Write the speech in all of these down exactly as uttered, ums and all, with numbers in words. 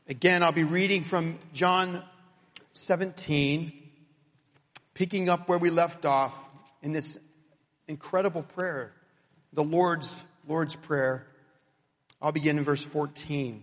Again, I'll be reading from John seventeen, picking up where we left off in this incredible prayer, the Lord's, Lord's Prayer. I'll begin in verse fourteen.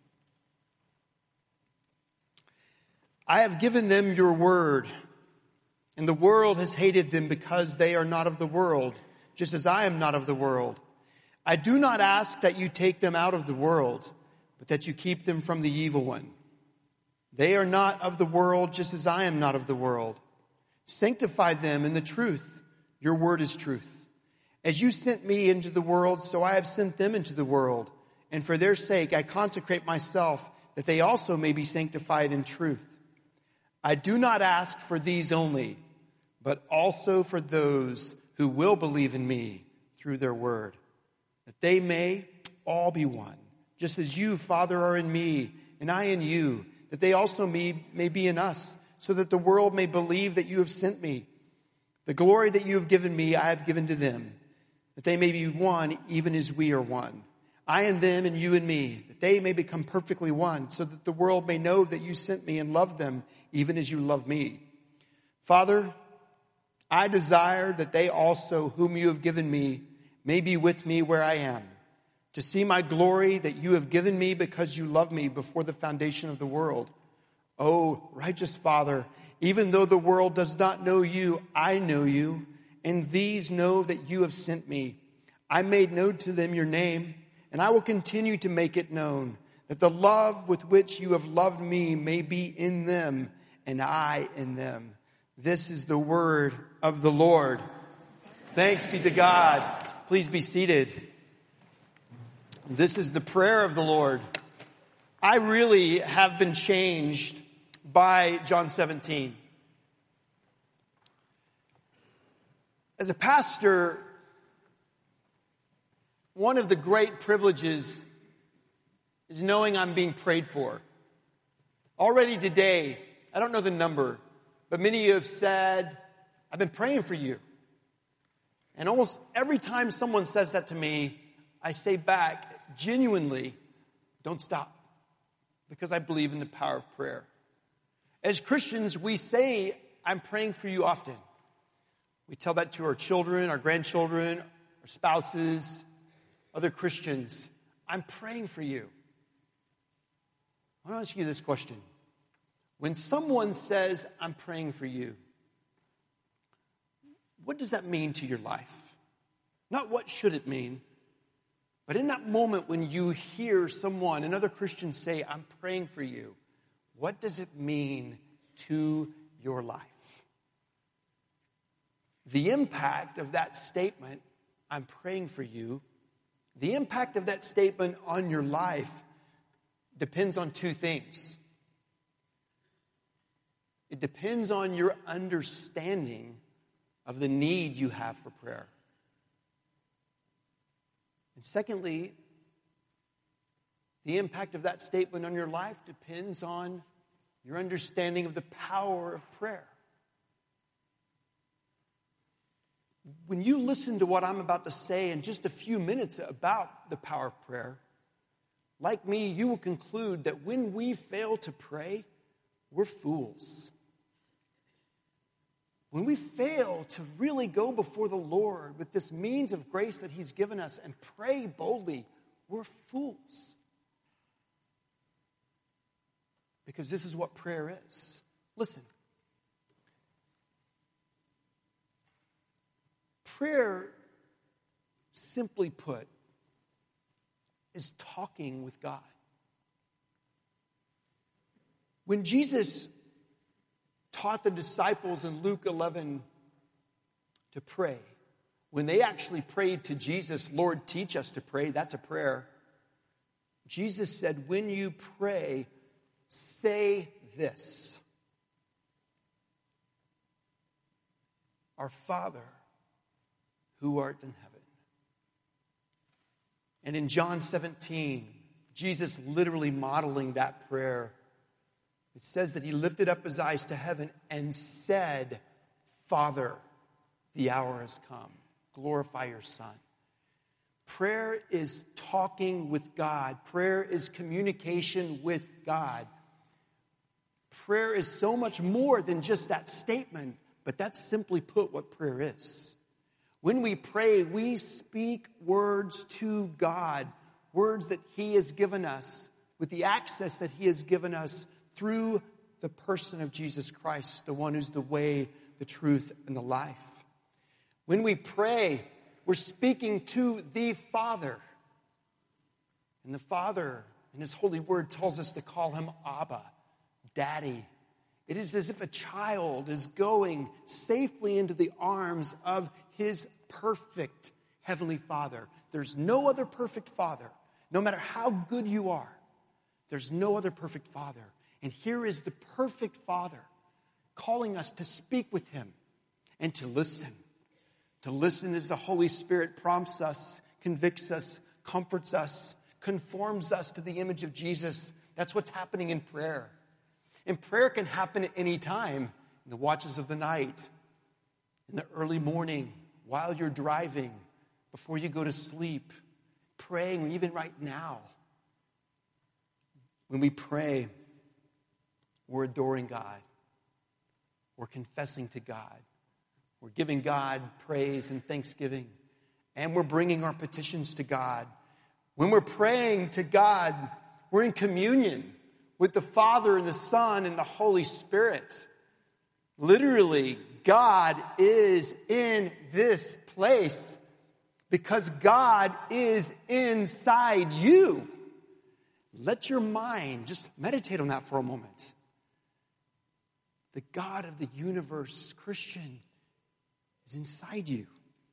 I have given them your word, and the world has hated them because they are not of the world, just as I am not of the world. I do not ask that you take them out of the world, but that you keep them from the evil one. They are not of the world, just as I am not of the world. Sanctify them in the truth. Your word is truth. As you sent me into the world, so I have sent them into the world. And for their sake I consecrate myself, that they also may be sanctified in truth. I do not ask for these only, but also for those who will believe in me through their word, that they may all be one, just as you, Father, are in me, and I in you, that they also may, may be in us, so that the world may believe that you have sent me. The glory that you have given me, I have given to them, that they may be one, even as we are one. I and them, and you and me, that they may become perfectly one, so that the world may know that you sent me and loved them, even as you love me. Father, I desire that they also, whom you have given me, may be with me where I am, to see my glory that you have given me because you loved me before the foundation of the world. O righteous Father, even though the world does not know you, I know you, and these know that you have sent me. I made known to them your name, and I will continue to make it known, that the love with which you have loved me may be in them, and I in them. This is the word of the Lord. Thanks be to God. Please be seated. This is the prayer of the Lord. I really have been changed by John seventeen. As a pastor, one of the great privileges is knowing I'm being prayed for. Already today, I don't know the number, but many of you have said, I've been praying for you. And almost every time someone says that to me, I say back, genuinely, don't stop, because I believe in the power of prayer. As Christians, we say, I'm praying for you often. We tell that to our children, our grandchildren, our spouses, other Christians. I'm praying for you. I want to ask you this question. When someone says, I'm praying for you, what does that mean to your life? Not what should it mean, but in that moment when you hear someone, another Christian say, I'm praying for you, what does it mean to your life? The impact of that statement, I'm praying for you, the impact of that statement on your life depends on two things. It depends on your understanding of the need you have for prayer. And secondly, the impact of that statement on your life depends on your understanding of the power of prayer. When you listen to what I'm about to say in just a few minutes about the power of prayer, like me, you will conclude that when we fail to pray, we're fools. When we fail to really go before the Lord with this means of grace that He's given us and pray boldly, we're fools. Because this is what prayer is. Listen. Prayer, simply put, is talking with God. When Jesus taught the disciples in Luke eleven to pray, when they actually prayed to Jesus, Lord, teach us to pray, that's a prayer. Jesus said, when you pray, say this. Our Father, who art in heaven. And in John seventeen, Jesus literally modeling that prayer. It says that He lifted up His eyes to heaven and said, Father, the hour has come. Glorify your Son. Prayer is talking with God. Prayer is communication with God. Prayer is so much more than just that statement, but that's simply put what prayer is. When we pray, we speak words to God, words that He has given us, with the access that He has given us through the person of Jesus Christ, the one who's the way, the truth, and the life. When we pray, we're speaking to the Father. And the Father, in His holy word, tells us to call Him Abba, Daddy. It is as if a child is going safely into the arms of his perfect Heavenly Father. There's no other perfect Father. No matter how good you are, there's no other perfect Father. And here is the perfect Father calling us to speak with Him and to listen. To listen as the Holy Spirit prompts us, convicts us, comforts us, conforms us to the image of Jesus. That's what's happening in prayer. And prayer can happen at any time, in the watches of the night, in the early morning, while you're driving, before you go to sleep, praying, even right now. When we pray, we're adoring God. We're confessing to God. We're giving God praise and thanksgiving. And we're bringing our petitions to God. When we're praying to God, we're in communion with the Father and the Son and the Holy Spirit. Literally, God is in this place because God is inside you. Let your mind just meditate on that for a moment. The God of the universe, Christian, is inside you.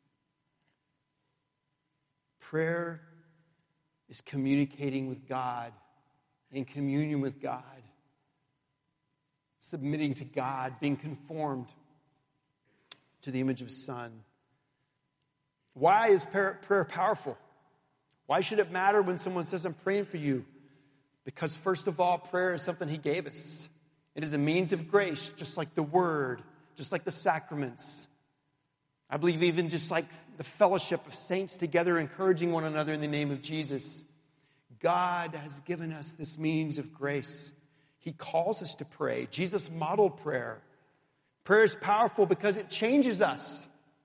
Prayer is communicating with God, in communion with God, submitting to God, being conformed to the image of His Son. Why is prayer powerful? Why should it matter when someone says, I'm praying for you? Because first of all, prayer is something He gave us. It is a means of grace, just like the Word, just like the sacraments. I believe even just like the fellowship of saints together, encouraging one another in the name of Jesus. God has given us this means of grace. He calls us to pray. Jesus modeled prayer. Prayer is powerful because it changes us.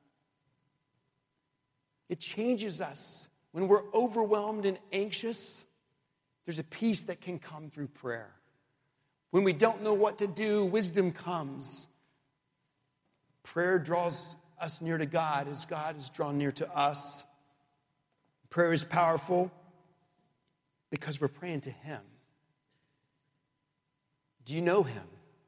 It changes us. When we're overwhelmed and anxious, there's a peace that can come through prayer. When we don't know what to do, wisdom comes. Prayer draws us near to God as God is drawn near to us. Prayer is powerful because we're praying to Him. Do you know Him?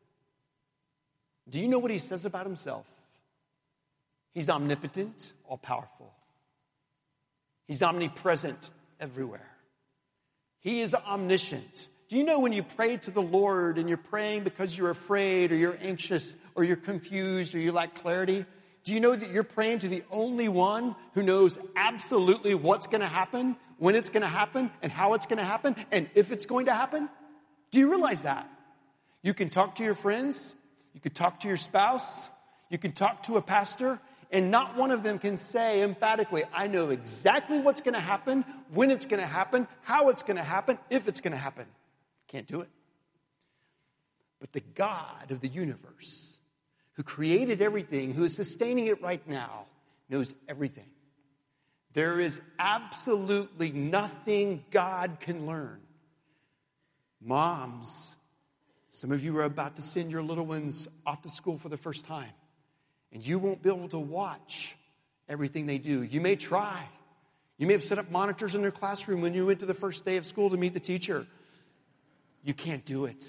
Do you know what He says about Himself? He's omnipotent, all-powerful. He's omnipresent everywhere. He is omniscient. Do you know when you pray to the Lord and you're praying because you're afraid or you're anxious or you're confused or you lack clarity? Do you know that you're praying to the only one who knows absolutely what's going to happen, when it's going to happen, and how it's going to happen, and if it's going to happen? Do you realize that? You can talk to your friends, you can talk to your spouse, you can talk to a pastor, and not one of them can say emphatically, I know exactly what's going to happen, when it's going to happen, how it's going to happen, if it's going to happen. Can't do it. But the God of the universe, who created everything, who is sustaining it right now, knows everything. There is absolutely nothing God can learn. Moms, some of you are about to send your little ones off to school for the first time, and you won't be able to watch everything they do. You may try. You may have set up monitors in their classroom when you went to the first day of school to meet the teacher. You can't do it.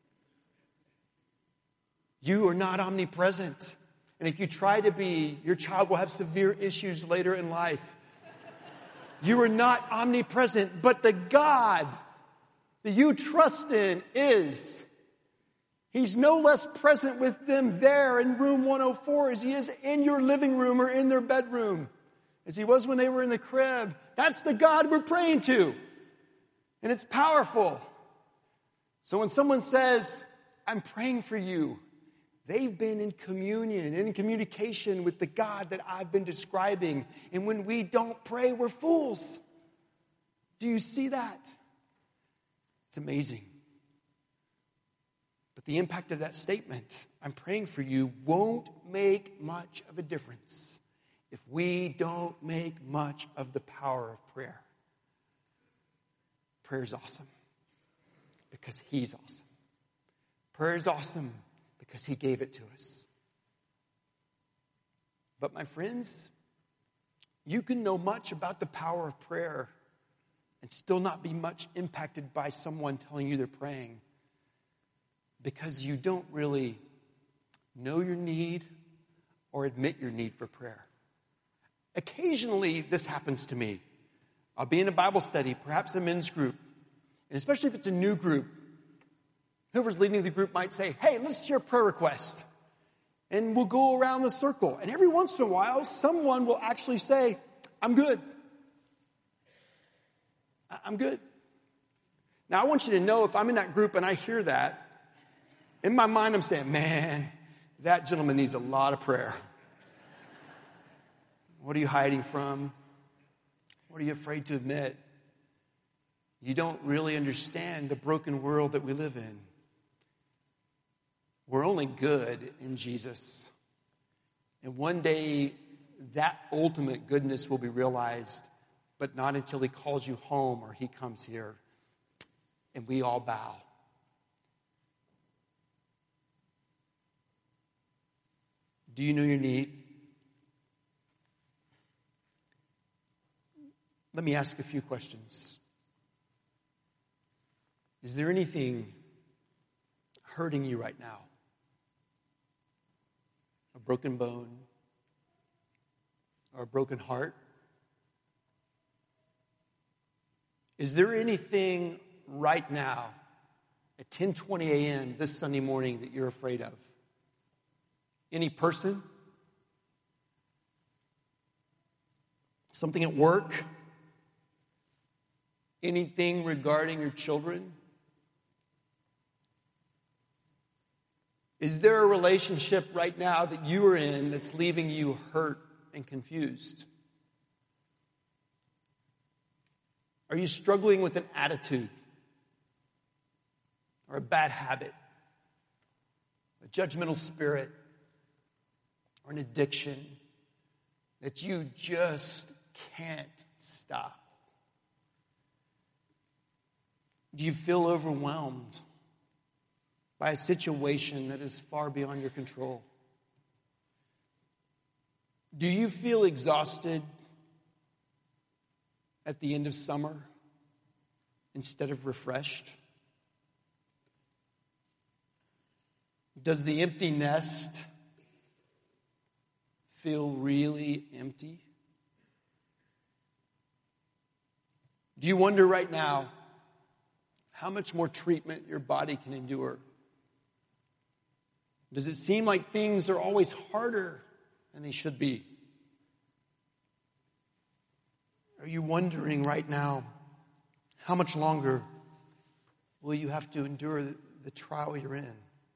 You are not omnipresent. And if you try to be, your child will have severe issues later in life. You are not omnipresent, but the God that you trust in is. He's no less present with them there in room one oh four as He is in your living room or in their bedroom, as He was when they were in the crib. That's the God we're praying to. And it's powerful. So when someone says, I'm praying for you, They've been in communion, in communication with the God that I've been describing. And when we don't pray, we're fools. Do you see that? It's amazing. But the impact of that statement, I'm praying for you, won't make much of a difference if we don't make much of the power of prayer. Prayer is awesome because He's awesome. Prayer is awesome because He gave it to us. But my friends, you can know much about the power of prayer and still not be much impacted by someone telling you they're praying because you don't really know your need or admit your need for prayer. Occasionally, this happens to me. I'll be in a Bible study, perhaps a men's group, and especially if it's a new group, whoever's leading the group might say, hey, let's share a prayer request. And we'll go around the circle. And every once in a while, someone will actually say, I'm good. I'm good. Now, I want you to know if I'm in that group and I hear that, in my mind I'm saying, man, that gentleman needs a lot of prayer. What are you hiding from? What are you afraid to admit? You don't really understand the broken world that we live in. We're only good in Jesus. And one day, that ultimate goodness will be realized, but not until He calls you home or He comes here. And we all bow. Do you know your need? Let me ask a few questions. Is there anything hurting you right now? A broken bone? Or a broken heart? Is there anything right now at ten twenty a.m. this Sunday morning that you're afraid of? Any person? Something at work? Anything regarding your children? Is there a relationship right now that you are in that's leaving you hurt and confused? Are you struggling with an attitude or a bad habit, a judgmental spirit, or an addiction that you just can't stop? Do you feel overwhelmed by a situation that is far beyond your control? Do you feel exhausted at the end of summer instead of refreshed? Does the empty nest feel really empty? Do you wonder right now how much more treatment your body can endure? Does it seem like things are always harder than they should be? Are you wondering right now, how much longer will you have to endure the, the trial you're in?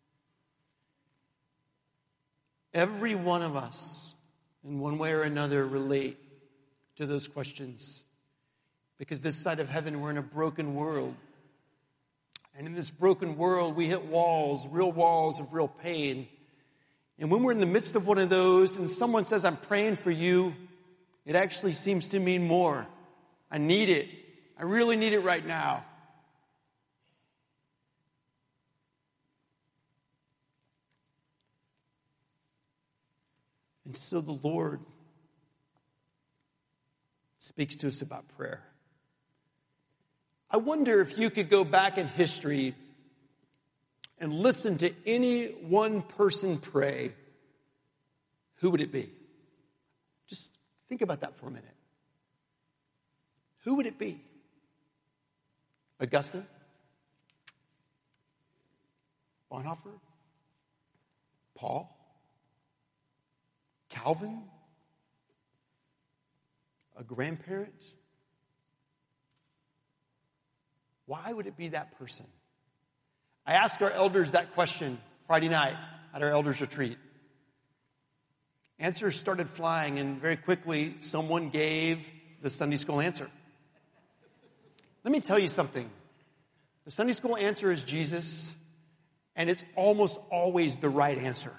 Every one of us, in one way or another, relate to those questions. Because this side of heaven, we're in a broken world. And in this broken world, we hit walls, real walls of real pain. And when we're in the midst of one of those and someone says, I'm praying for you, it actually seems to mean more. I need it. I really need it right now. And so the Lord speaks to us about prayer. I wonder if you could go back in history and listen to any one person pray, who would it be? Just think about that for a minute. Who would it be? Augustine? Bonhoeffer? Paul? Calvin? A grandparent? Why would it be that person? I asked our elders that question Friday night. at our elders retreat. Answers started flying, and very quickly someone gave the Sunday school answer. Let me tell you something. The Sunday school answer is Jesus, and it's almost always the right answer.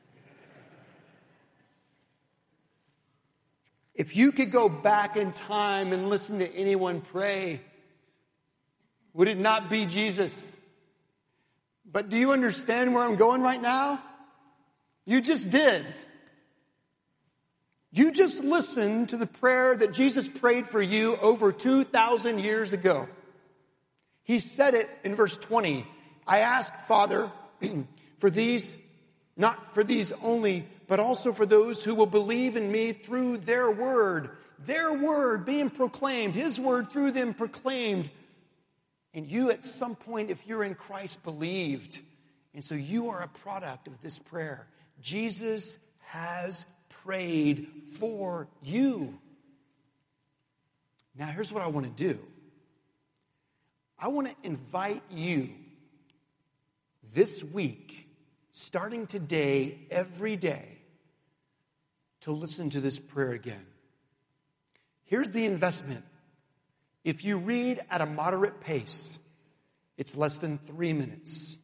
If you could go back in time and listen to anyone pray, would it not be Jesus? But do you understand where I'm going right now? You just did. You just listened to the prayer that Jesus prayed for you over two thousand years ago. He said it in verse twenty. I ask, Father, for these, not for these only, but also for those who will believe in me through their word. Their word being proclaimed, his word through them proclaimed. And you at some point, if you're in Christ, believed. And so you are a product of this prayer. Jesus has prayed for you. Now here's what I want to do. I want to invite you this week, starting today, every day, to listen to this prayer again. Here's the investment. If you read at a moderate pace, it's less than three minutes.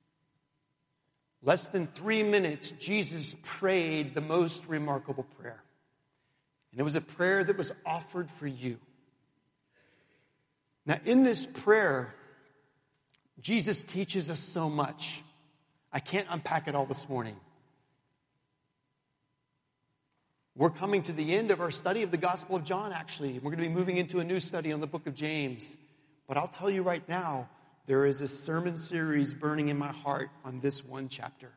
Less than three minutes, Jesus prayed the most remarkable prayer. And it was a prayer that was offered for you. Now, in this prayer, Jesus teaches us so much. I can't unpack it all this morning. We're coming to the end of our study of the Gospel of John, actually. We're going to be moving into a new study on the book of James. But I'll tell you right now, there is a sermon series burning in my heart on this one chapter.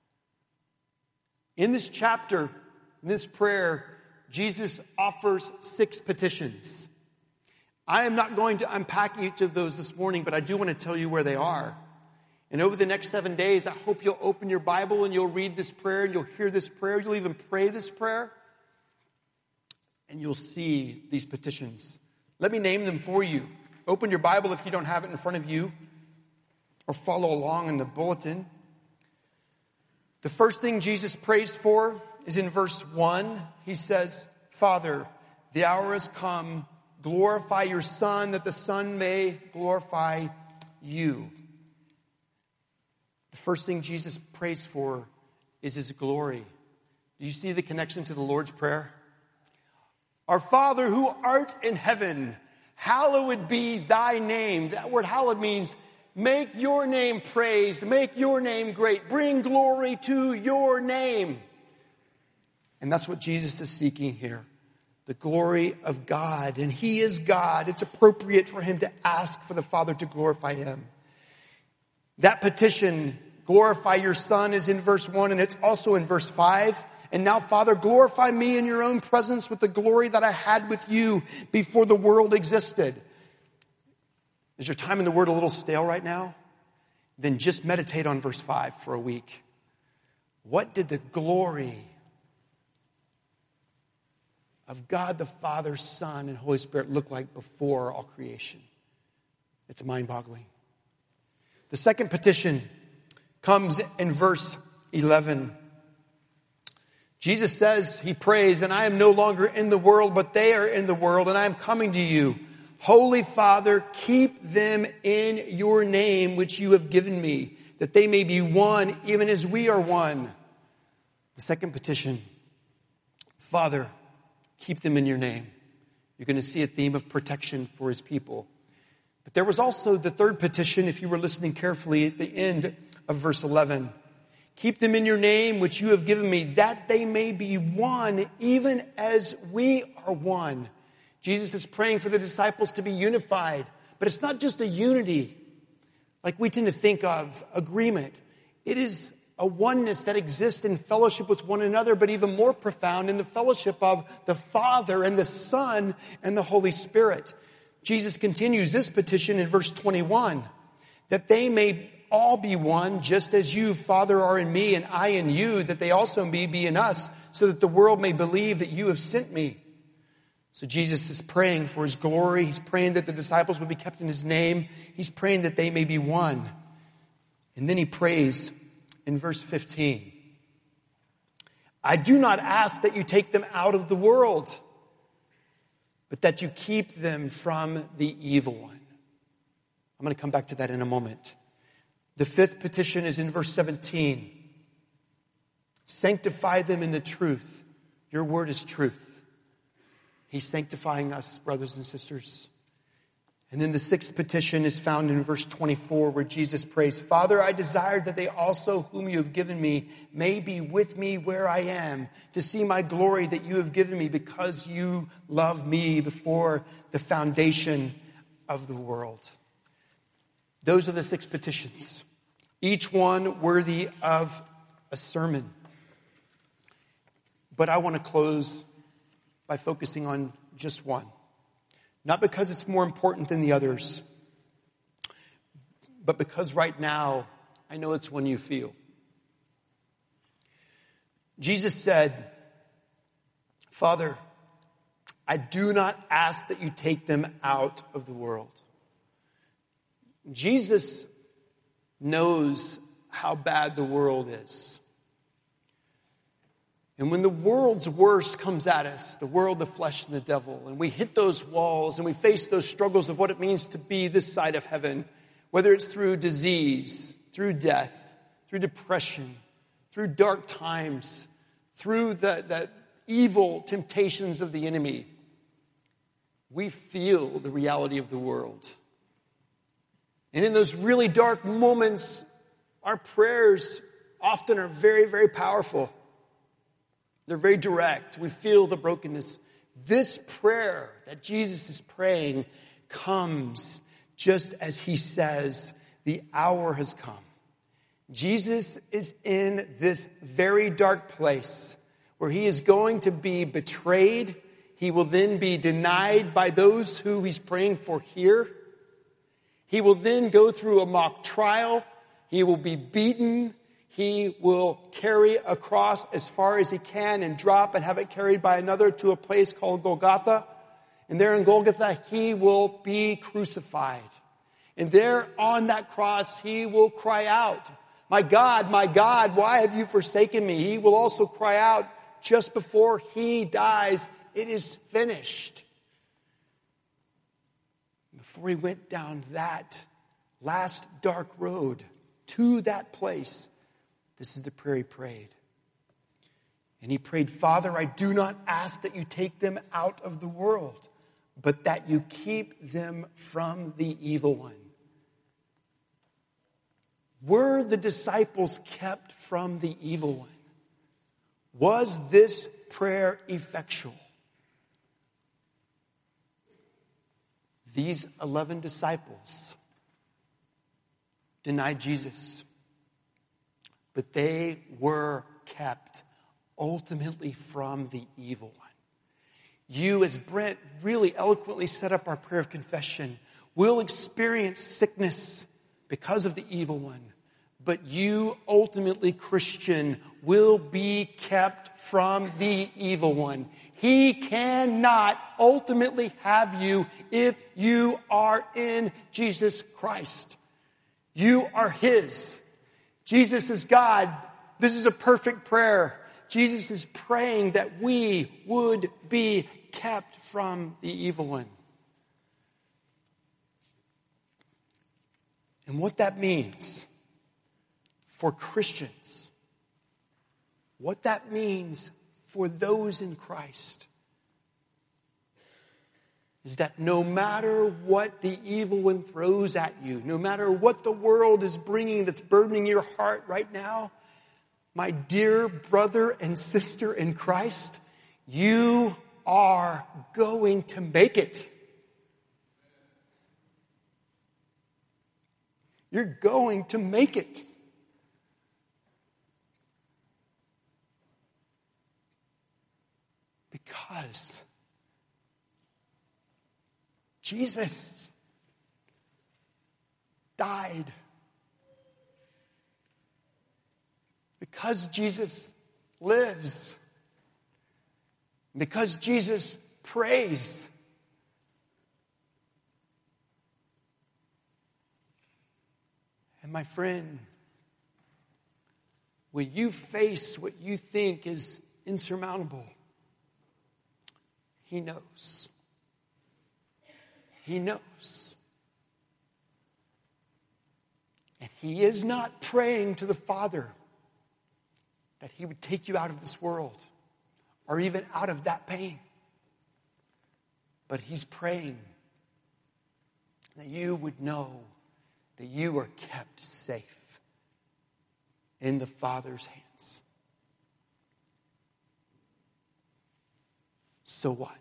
In this chapter, in this prayer, Jesus offers six petitions. I am not going to unpack each of those this morning, but I do want to tell you where they are. And over the next seven days, I hope you'll open your Bible and you'll read this prayer and you'll hear this prayer. You'll even pray this prayer. And you'll see these petitions. Let me name them for you. Open your Bible if you don't have it in front of you, or follow along in the bulletin. The first thing Jesus prays for is in verse one. He says, Father, the hour has come. Glorify your Son, that the Son may glorify you. The first thing Jesus prays for is his glory. Do you see the connection to the Lord's Prayer? Our Father who art in heaven, hallowed be thy name. That word hallowed means make your name praised, make your name great, bring glory to your name. And that's what Jesus is seeking here. The glory of God. And he is God. It's appropriate for him to ask for the Father to glorify him. That petition, glorify your Son, is in verse one, and it's also in verse five. And now, Father, glorify me in your own presence with the glory that I had with you before the world existed. Is your time in the Word a little stale right now? Then just meditate on verse five for a week. What did the glory of God the Father, Son, and Holy Spirit look like before all creation? It's mind-boggling. The second petition comes in verse eleven. Jesus says, he prays, and I am no longer in the world, but they are in the world, and I am coming to you. Holy Father, keep them in your name, which you have given me, that they may be one, even as we are one. The second petition, Father, keep them in your name. You're going to see a theme of protection for his people. But there was also the third petition, if you were listening carefully, at the end of verse eleven. Keep them in your name, which you have given me, that they may be one, even as we are one. Jesus is praying for the disciples to be unified. But it's not just a unity like we tend to think of, agreement. It is a oneness that exists in fellowship with one another, but even more profound in the fellowship of the Father and the Son and the Holy Spirit. Jesus continues this petition in verse twenty-one, that they may all be one, just as you, Father, are in me and I in you, that they also may be in us, so that the world may believe that you have sent me. So Jesus is praying for his glory. He's praying that the disciples will be kept in his name. He's praying that they may be one. And then he prays in verse fifteen. I do not ask that you take them out of the world, but that you keep them from the evil one. I'm going to come back to that in a moment. The fifth petition is in verse seventeen. Sanctify them in the truth. Your word is truth. He's sanctifying us, brothers and sisters. And then the sixth petition is found in verse twenty-four, where Jesus prays, Father, I desire that they also whom you have given me may be with me where I am, to see my glory that you have given me, because you loved me before the foundation of the world. Those are the six petitions, each one worthy of a sermon. But I want to close by focusing on just one. Not because it's more important than the others, but because right now, I know it's one you feel. Jesus said, Father, I do not ask that you take them out of the world. Jesus knows how bad the world is. And when the world's worst comes at us, the world, the flesh, and the devil, and we hit those walls and we face those struggles of what it means to be this side of heaven, whether it's through disease, through death, through depression, through dark times, through the, the evil temptations of the enemy, we feel the reality of the world. And in those really dark moments, our prayers often are very, very powerful. They're very direct. We feel the brokenness. This prayer that Jesus is praying comes just as he says, the hour has come. Jesus is in this very dark place where he is going to be betrayed. He will then be denied by those who he's praying for here. He will then go through a mock trial. He will be beaten. He will carry a cross as far as he can and drop and have it carried by another to a place called Golgotha. And there in Golgotha, he will be crucified. And there on that cross, he will cry out, my God, my God, why have you forsaken me? He will also cry out just before he dies, it is finished. Before he went down that last dark road to that place, this is the prayer he prayed. And he prayed, Father, I do not ask that you take them out of the world, but that you keep them from the evil one. Were the disciples kept from the evil one? Was this prayer effectual? These eleven disciples denied Jesus, but they were kept ultimately from the evil one. You, as Brent really eloquently set up our prayer of confession, will experience sickness because of the evil one. But you, ultimately, Christian, will be kept from the evil one. He cannot ultimately have you if you are in Jesus Christ. You are his. Jesus is God. This is a perfect prayer. Jesus is praying that we would be kept from the evil one. And what that means for Christians, what that means for those in Christ, is that no matter what the evil one throws at you, no matter what the world is bringing that's burdening your heart right now, my dear brother and sister in Christ, you are going to make it. You're going to make it. Because Jesus died. Because Jesus lives. Because Jesus prays. And my friend, when you face what you think is insurmountable, He knows. He knows. And He is not praying to the Father that He would take you out of this world or even out of that pain. But He's praying that you would know that you are kept safe in the Father's hands. So what?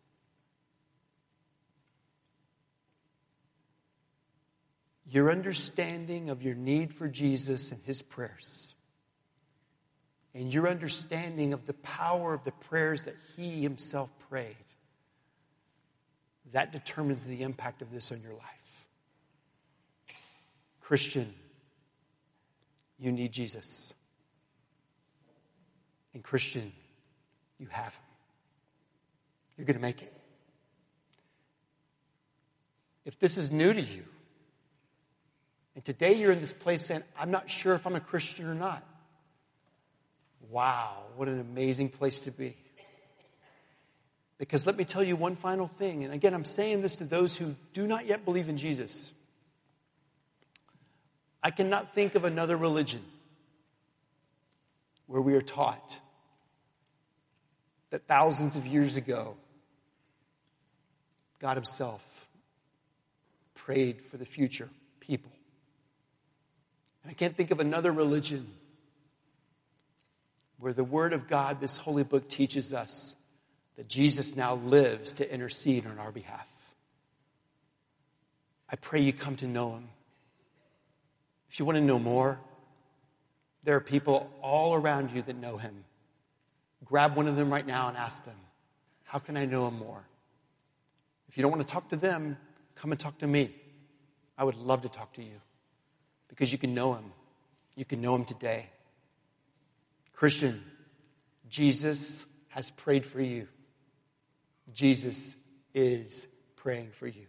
Your understanding of your need for Jesus and His prayers, and your understanding of the power of the prayers that He Himself prayed, that determines the impact of this on your life. Christian, you need Jesus. And Christian, you have Him. You're going to make it. If this is new to you, and today you're in this place saying, I'm not sure if I'm a Christian or not. Wow, what an amazing place to be. Because let me tell you one final thing. And again, I'm saying this to those who do not yet believe in Jesus. I cannot think of another religion where we are taught that thousands of years ago, God Himself prayed for the future people. And I can't think of another religion where the Word of God, this holy book, teaches us that Jesus now lives to intercede on our behalf. I pray you come to know Him. If you want to know more, there are people all around you that know Him. Grab one of them right now and ask them, how can I know Him more? If you don't want to talk to them, come and talk to me. I would love to talk to you because you can know Him. You can know Him today. Christian, Jesus has prayed for you. Jesus is praying for you.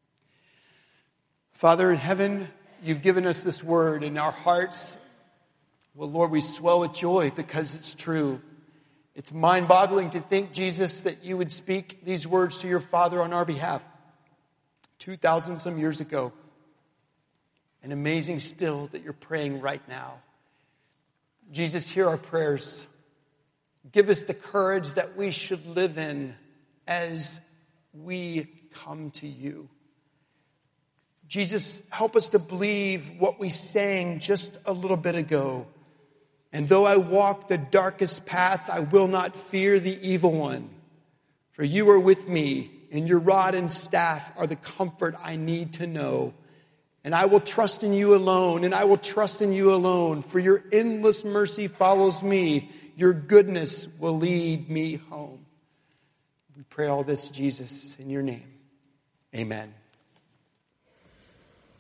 Father in heaven, You've given us this word in our hearts. Well, Lord, we swell with joy because it's true. It's mind-boggling to think, Jesus, that You would speak these words to Your Father on our behalf two thousand some years ago. And amazing still that You're praying right now. Jesus, hear our prayers. Give us the courage that we should live in as we come to You. Jesus, help us to believe what we sang just a little bit ago. And though I walk the darkest path, I will not fear the evil one. For You are with me, and Your rod and staff are the comfort I need to know. And I will trust in You alone, and I will trust in You alone. For Your endless mercy follows me. Your goodness will lead me home. We pray all this, Jesus, in Your name. Amen.